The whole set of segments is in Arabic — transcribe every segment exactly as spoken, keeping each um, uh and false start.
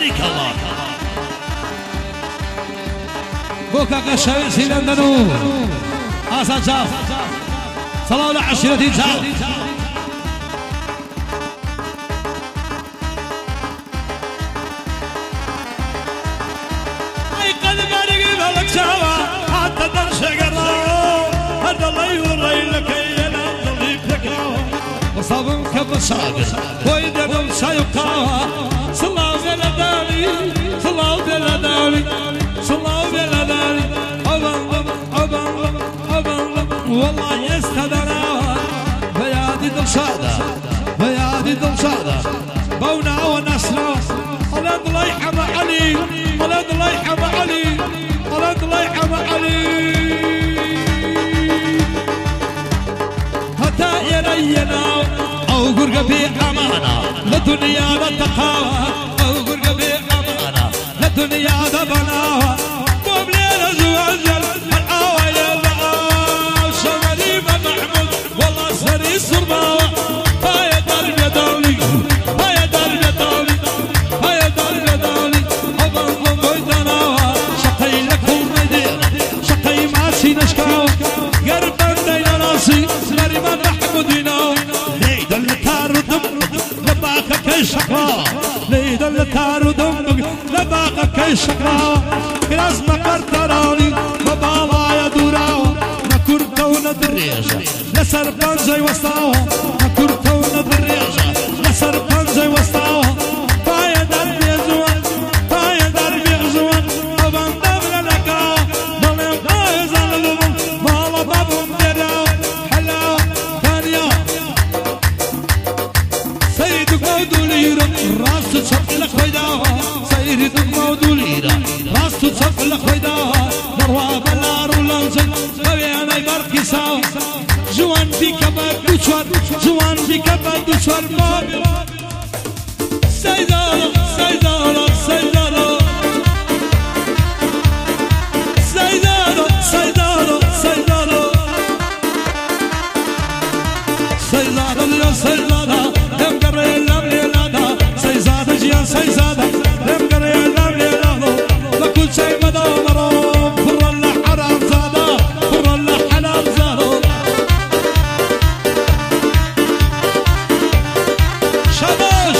بارك الله بوكا قشاوي سيلندنو آسا جاف صلاة العشرة جاف أي قد بارك بلك شاوى حتى تنشق الراو هذا الله يوري لك يلا ضليب تقراو وصابن كب الصابر وإذا دم سيقاها صلاة بلداني صلاة بلداني صلاة بلداني أبن أبن أبن والله يستدرى فيادي دمشادة فيادي دمشادة بونا ونسنا على الله يحمى علي على الله يحمى علي على الله يحمى علي حتى يرينا أو قرق في أمانة لدنيا لتقاوى أو قرق في أمانة لدنيا دبناوى وبليل زوجل العاوى يلعاو شمالي محمود والله سري صرباوى هاي درجة دولي هاي درجة دولي هاي درجة دولي أبن ضميتناوى شقي لكم مدينة شقي ماسي نشكاوى قربا دينا ناسي مريم محمودنا ليدا لتارو دمك لباقة كي شقا ليدا لتارو دمك لباقة كي شقا كلاس مقرطراني مبالا يدوراو نكور كونة دريجة لسر بانجي وسطاو نكور كونة دريجة لسر بانجي وسطاو بايا دربي زوان بايا دربي زوان أبان دبل لكاو مالي بايا زغلبن مالا بابم دراو حلاو ثانية سيدك مودوليرا راس تصف لك ويداها سيدك مودوليرا راس تصف لك ويداها نروى بلار ولانزل بيانا يباركي ساو جوان بيك بدوشوار جوان بيك بدوشوار بابي سيدارا سيدارا سيدارا سيدارا سيدارا سيدارا سيدارا يا سيدارا لم قري لم ليلادا سيزادة جيان سيزادة لم قري لم ليلادا لكل شيء مدى مرام فر الله حرام زادا فر الله حلال زادا شاباش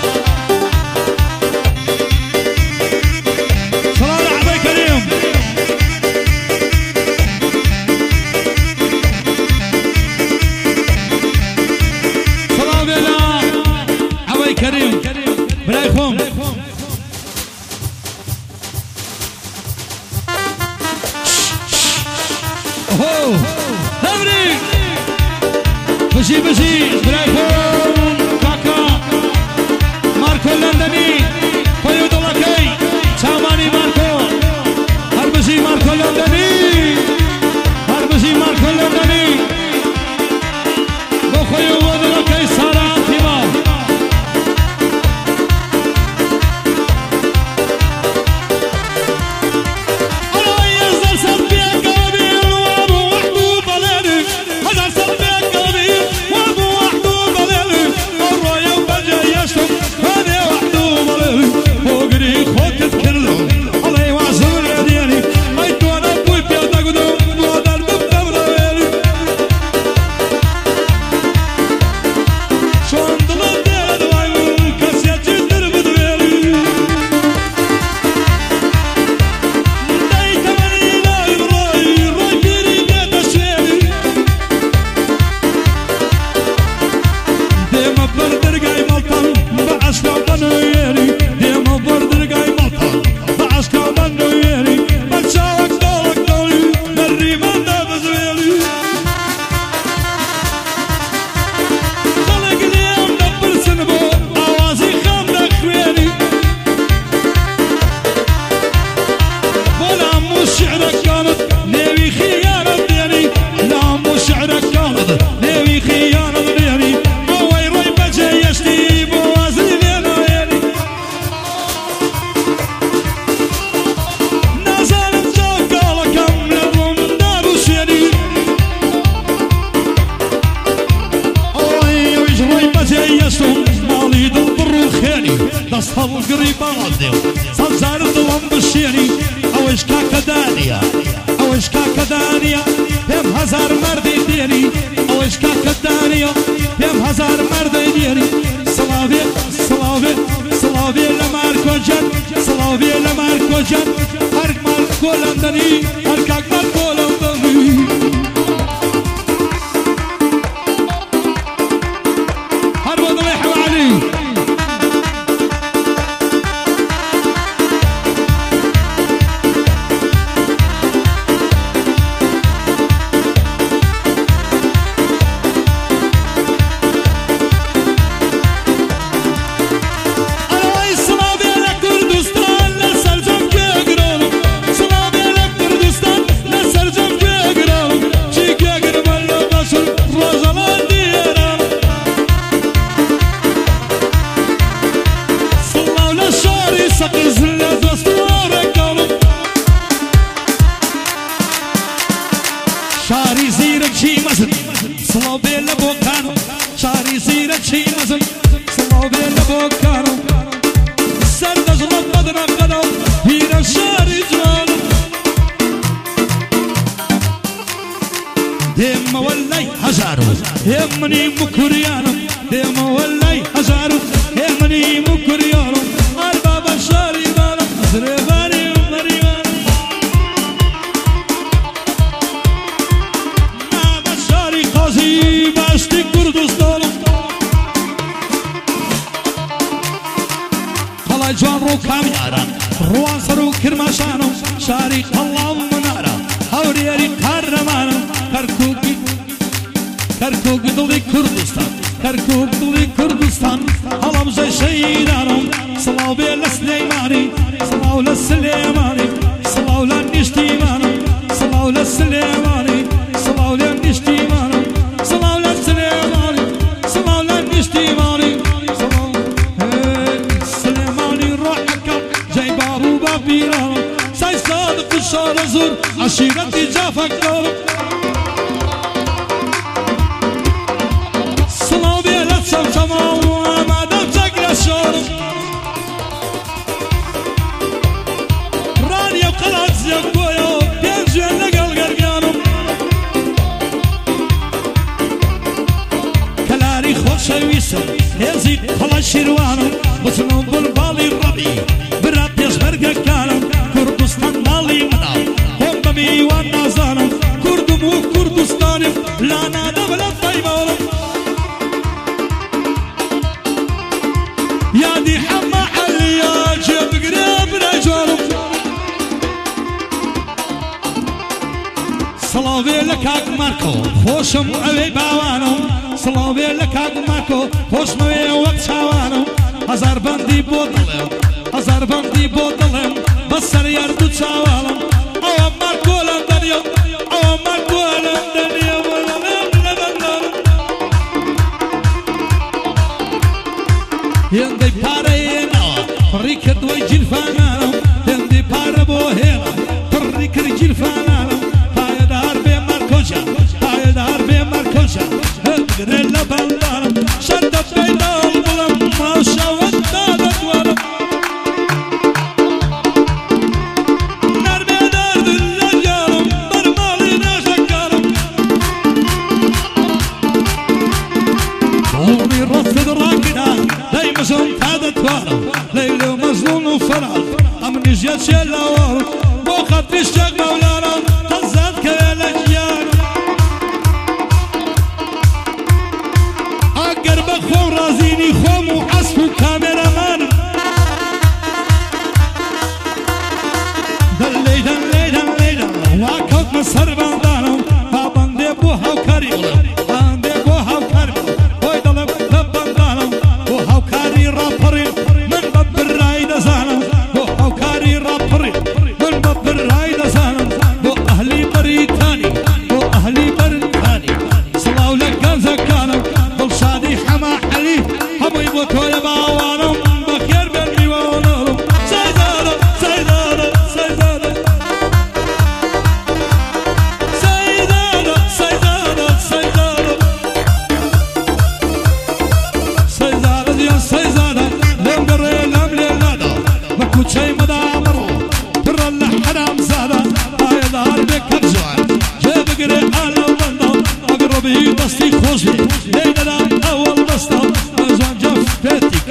صلاة على كريم صلاة بلا عوي كريم برايكم اوه تبريك بشي بشي برايكم كاكا ماركو لندني قيود الله كي ساماني ماركو هربشي ماركو لندني هربشي ماركو لندني بخيود الله كي سارا تيما بەستەڵ گڕی باڵ دێ سەڵجار دڵم بشێنی ئەوەش کاکە دانیە ئەوەش کاکە دانیە پێم هەزار مەردی دێنی ئەوەش کاکە دانیە پێم هەزار مەردی دێنی سڵاوێ سڵاوێ سڵاوێ لە مارکۆجان سڵاوێ لە مارکۆجان هەر مارکۆ لەندەنی هەر کاک مارکۆ لەندەنی هەر بۆ دڵی حەوالی شاری زیرەکی مەزن سڵاو بێ لە بۆکانم شاری زیرەکی مەزن سڵاو بێ لە بۆکانم سەر دەژڵەت بەدرەقەدە و پیرە شاری جوانم دێمەوە لای هەژار و هێمنی مکوریانم دێمەوە لای هەژار و هێمنی مکوریانم ئەر بابە شاری بانم زرێبانی باشتی کوردستانم قەڵای جوان ڕۆ کامیاران ڕوان سەر و کرماشانم شاری قەڵام منارە هەورێری قارەمانم کەرکووکی کەرکووک دڵی کوردستان کەرکووک دڵی کوردستان هەڵەبژەی شەیدانم سڵاو بێ لە سلێمانی سڵاو لە سلێمانی سڵاو لە نیشتیمانم سڵاو لە سلێمانی سڵاو لە نیشتیمانم سڵاو لە سلێمانی سڵاو لە نیشتیمانی سلێمانی ڕۆحەکەم جەی باب و باپیرانم سای سادق و شارە زۆر عەشیرەتی جافەکەم سڵاو بێ لە چەمچەما و ئامادەم چەک لە شۆرم ڕانیە و قەڵات زیەک بۆیە و پێنج وێن لەگەڵ گەرگانم کەلاری خۆشەویستم هێزی هەڵە شیروانم بچنم بڵباڵی ڕەبی برا پێشمەرگەکانم کوردستان ماڵی منە خۆم بە میوان نازانم کوردم و کوردستانم لا نادەم لە پەیمانم یادی حەمە عەلیا جێبگرێ برای جوانم سڵاو بێ لە کاک مارکۆ خۆشم ئەوەی باوانم سڵاو بێ لە کاک مارکۆ خۆشمەوێ وەک چاوانم هەزار بەندی بۆ دڵێم هەزار بەندی بۆ دڵێم بەسەر یارد و چاوانم ئەوە مارکۆ لەندەنیە ئەوە مارکۆ لەندەنیە وەڵێم لە بەندانم هێندەی پارەیێنەوە پڕی کردوەی جیلفانانم هێندەی پارە بۆ هێنا پڕی کرد جیلفانانم پایەدار بێ مارکۆجان پایەدار بێ مارکۆجان هەرگرێ لە بەندانم شەردە پەیداڵ بڵم ماشەوەت دادەتوانم نەرمێ دەردن لە جانم بەرماڵی نەژەکانم دڵی ڕەستت ڕاکنا دەی مەژم تا دەتوانم لەیلە و مەجنون و فەرات ئەمنیش یەکێ لەوارم بۆ خەتری شتێک مەولانم قەزات کەوێ لە گیانم ئەگەر بە خۆم ڕازینی خۆم و عەسپ و کامێرەمانم دەلێی دەلێی دەلێی وا کەوتمە سەر بەندانم با بەندێ بۆ هاوکاری بڵێم بەندێ بۆ هاوکاری بۆی دەڵێم لە بەندانم بۆ هاوکاری ڕاپەڕین من بيتك